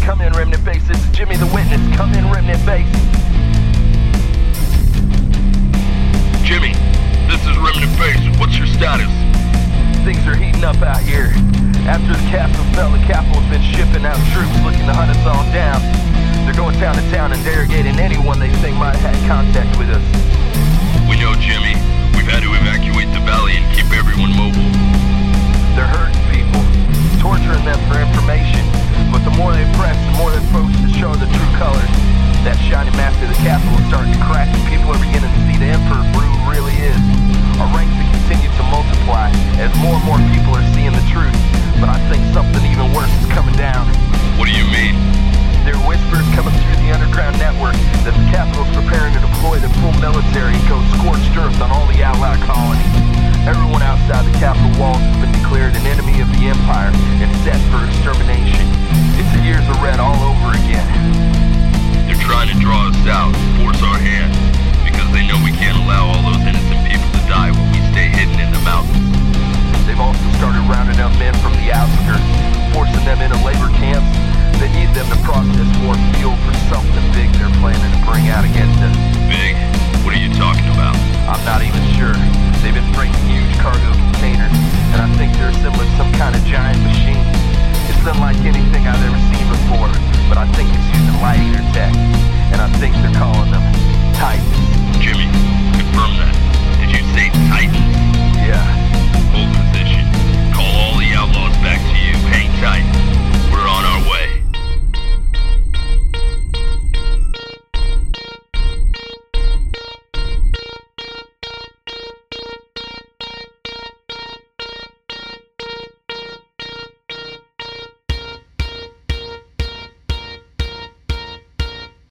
Come in, Remnant Base. This is Jimmy the Witness. Come in, Remnant Base. Jimmy, this is Remnant Base. What's your status? Things are heating up out here. After the castle fell, the capital's been shipping out troops looking to hunt us all down. They're going town to town interrogating anyone they think might have had contact with us. We know, Jimmy. We've had to evacuate the valley and keep everyone mobile. They're hurting people, torturing them for information. But the more they press, the more they focus to show the true colors. That shiny mask of the capital is starting to crack, and people are beginning to see the Emperor for who he really is. Our ranks have continued to multiply as more and more people are seeing the truth. But I think something even worse is coming down. What do you mean? There are whispers coming through the underground network that the capital is preparing to deploy the full military and go scorched earth on all the outlaw colonies. Everyone outside the capital walls has been declared an enemy of the Empire and set for extermination. It's the years of red all over again. They're trying to draw us out, force our hand, because they know we can't allow all those innocent people to die while we stay hidden in the mountains. They've also started rounding up men from the outskirts, forcing them into labor camps. They need them to process more fuel for something big they're planning to bring out against us. Big? What are you talking about? I'm not even sure. They